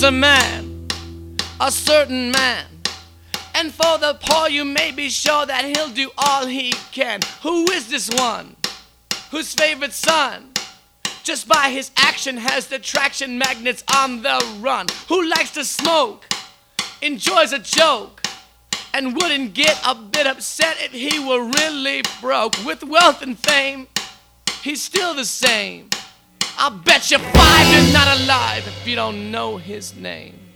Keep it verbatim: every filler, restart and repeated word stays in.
a man, a certain man. And for the poor you may be sure that he'll do all he can. Who is this one? Whose favorite son? Just by his action has the traction magnets on the run. Who likes to smoke, enjoys a joke, and wouldn't get a bit upset if he were really broke. With wealth and fame, he's still the same. I'll bet you five you're not alive if you don't know his name.